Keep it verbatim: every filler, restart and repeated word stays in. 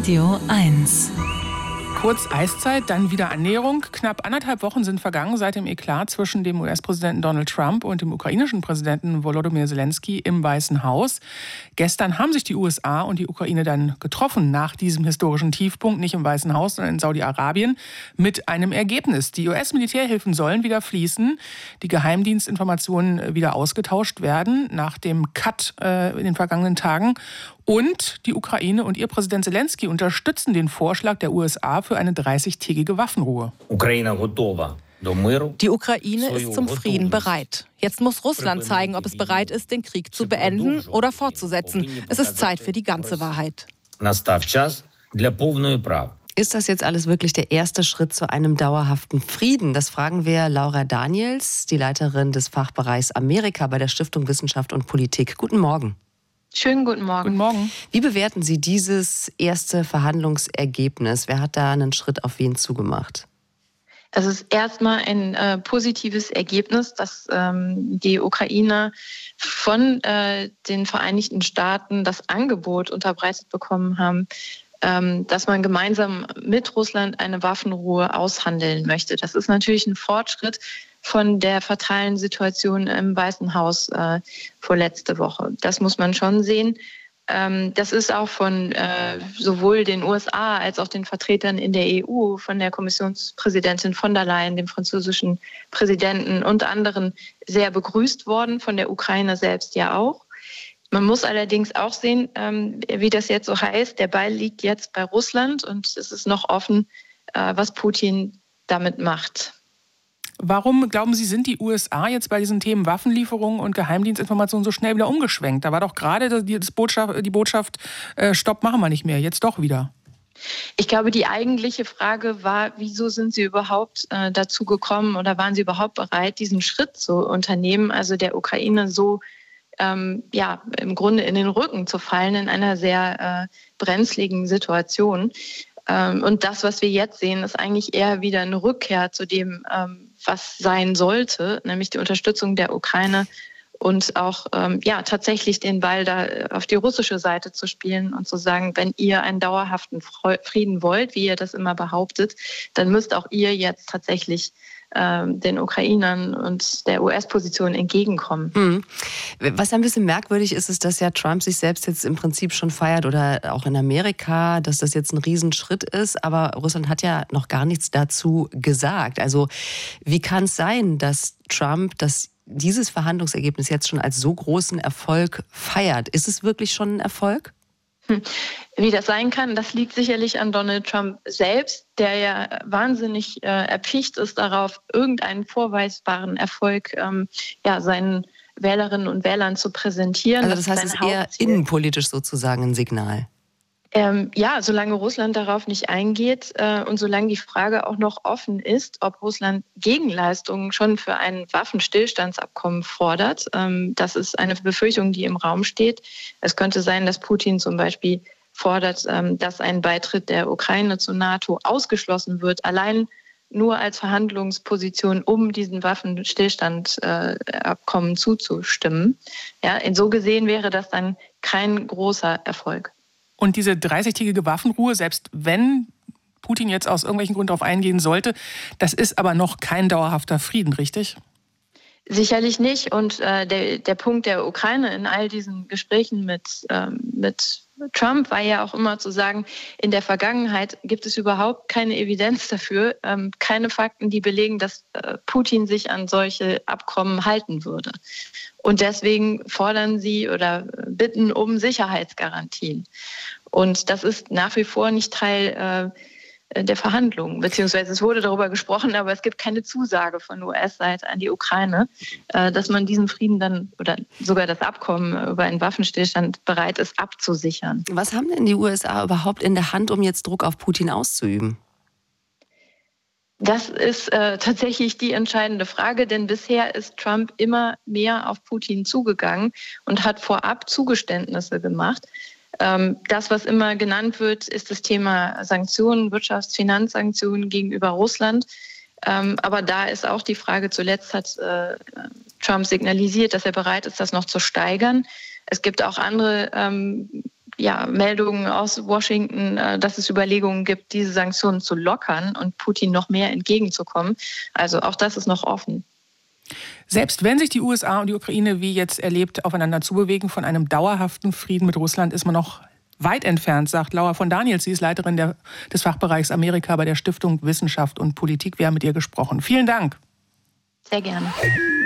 Radio eins. Kurz Eiszeit, dann wieder Annäherung. Knapp anderthalb Wochen sind vergangen seit dem Eklat zwischen dem U S-Präsidenten Donald Trump und dem ukrainischen Präsidenten Volodymyr Zelensky im Weißen Haus. Gestern haben sich die U S A und die Ukraine dann getroffen nach diesem historischen Tiefpunkt, nicht im Weißen Haus, sondern in Saudi-Arabien, mit einem Ergebnis. Die U S-Militärhilfen sollen wieder fließen, die Geheimdienstinformationen wieder ausgetauscht werden nach dem Cut äh, in den vergangenen Tagen. Und die Ukraine und ihr Präsident Zelensky unterstützen den Vorschlag der U S A für eine dreißigtägige Waffenruhe. Die Ukraine ist zum Frieden bereit. Jetzt muss Russland zeigen, ob es bereit ist, den Krieg zu beenden oder fortzusetzen. Es ist Zeit für die ganze Wahrheit. Ist das jetzt alles wirklich der erste Schritt zu einem dauerhaften Frieden? Das fragen wir Laura Daniels, die Leiterin des Fachbereichs Amerika bei der Stiftung Wissenschaft und Politik. Guten Morgen. Schönen guten Morgen. Guten Morgen. Wie bewerten Sie dieses erste Verhandlungsergebnis? Wer hat da einen Schritt auf wen zugemacht? Es ist erstmal ein äh, positives Ergebnis, dass ähm, die Ukraine von äh, den Vereinigten Staaten das Angebot unterbreitet bekommen haben, ähm, dass man gemeinsam mit Russland eine Waffenruhe aushandeln möchte. Das ist natürlich ein Fortschritt von der fatalen Situation im Weißen Haus äh, vor letzte Woche. Das muss man schon sehen. Ähm, das ist auch von äh, sowohl den U S A als auch den Vertretern in der E U, von der Kommissionspräsidentin von der Leyen, dem französischen Präsidenten und anderen sehr begrüßt worden, von der Ukraine selbst ja auch. Man muss allerdings auch sehen, ähm, wie das jetzt so heißt, der Ball liegt jetzt bei Russland und es ist noch offen, äh, was Putin damit macht. Warum, glauben Sie, sind die U S A jetzt bei diesen Themen Waffenlieferungen und Geheimdienstinformationen so schnell wieder umgeschwenkt? Da war doch gerade die Botschaft, die Botschaft äh, Stopp, machen wir nicht mehr, jetzt doch wieder. Ich glaube, die eigentliche Frage war, wieso sind Sie überhaupt äh, dazu gekommen oder waren Sie überhaupt bereit, diesen Schritt zu unternehmen, also der Ukraine so ähm, ja, im Grunde in den Rücken zu fallen in einer sehr äh, brenzligen Situation. Ähm, und das, was wir jetzt sehen, ist eigentlich eher wieder eine Rückkehr zu dem, ähm, was sein sollte, nämlich die Unterstützung der Ukraine und auch ähm, ja tatsächlich den Ball da auf die russische Seite zu spielen und zu sagen, wenn ihr einen dauerhaften Frieden wollt, wie ihr das immer behauptet, dann müsst auch ihr jetzt tatsächlich ähm, den Ukrainern und der U S-Position entgegenkommen. Hm. Was ein bisschen merkwürdig ist, ist, dass ja Trump sich selbst jetzt im Prinzip schon feiert oder auch in Amerika, dass das jetzt ein Riesenschritt ist, aber Russland hat ja noch gar nichts dazu gesagt. Also wie kann es sein, dass Trump das dieses Verhandlungsergebnis jetzt schon als so großen Erfolg feiert? Ist es wirklich schon ein Erfolg? Hm. Wie das sein kann, das liegt sicherlich an Donald Trump selbst, der ja wahnsinnig äh, erpicht ist darauf, irgendeinen vorweisbaren Erfolg ähm, ja, seinen Wählerinnen und Wählern zu präsentieren. Also das, das heißt, es ist eher innenpolitisch sozusagen ein Signal. Ähm, ja, solange Russland darauf nicht eingeht äh, und solange die Frage auch noch offen ist, ob Russland Gegenleistungen schon für ein Waffenstillstandsabkommen fordert. Ähm, das ist eine Befürchtung, die im Raum steht. Es könnte sein, dass Putin zum Beispiel fordert, ähm, dass ein Beitritt der Ukraine zur NATO ausgeschlossen wird, allein nur als Verhandlungsposition, um diesen Waffenstillstandsabkommen äh, zuzustimmen. Ja, so gesehen wäre das dann kein großer Erfolg. Und diese dreißigtägige Waffenruhe, selbst wenn Putin jetzt aus irgendwelchen Gründen darauf eingehen sollte, das ist aber noch kein dauerhafter Frieden, richtig? Sicherlich nicht. Und äh, der, der Punkt der Ukraine in all diesen Gesprächen mit, ähm, mit Trump war ja auch immer zu sagen, in der Vergangenheit gibt es überhaupt keine Evidenz dafür, ähm, keine Fakten, die belegen, dass äh, Putin sich an solche Abkommen halten würde. Und deswegen fordern sie oder bitten um Sicherheitsgarantien. Und das ist nach wie vor nicht Teil äh, der Verhandlungen, beziehungsweise es wurde darüber gesprochen, aber es gibt keine Zusage von U S-Seite an die Ukraine, äh, dass man diesen Frieden dann oder sogar das Abkommen über einen Waffenstillstand bereit ist abzusichern. Was haben denn die U S A überhaupt in der Hand, um jetzt Druck auf Putin auszuüben? Das ist äh, tatsächlich die entscheidende Frage, denn bisher ist Trump immer mehr auf Putin zugegangen und hat vorab Zugeständnisse gemacht. Ähm, das, was immer genannt wird, ist das Thema Sanktionen, Wirtschafts-, Finanzsanktionen gegenüber Russland. Ähm, aber da ist auch die Frage, zuletzt hat äh, Trump signalisiert, dass er bereit ist, das noch zu steigern. Es gibt auch andere ähm, ja, Meldungen aus Washington, äh, dass es Überlegungen gibt, diese Sanktionen zu lockern und Putin noch mehr entgegenzukommen. Also auch das ist noch offen. Selbst wenn sich die U S A und die Ukraine wie jetzt erlebt aufeinander zubewegen, von einem dauerhaften Frieden mit Russland ist man noch weit entfernt, sagt Laura von Daniels. Sie ist Leiterin der, des Fachbereichs Amerika bei der Stiftung Wissenschaft und Politik. Wir haben mit ihr gesprochen. Vielen Dank. Sehr gerne.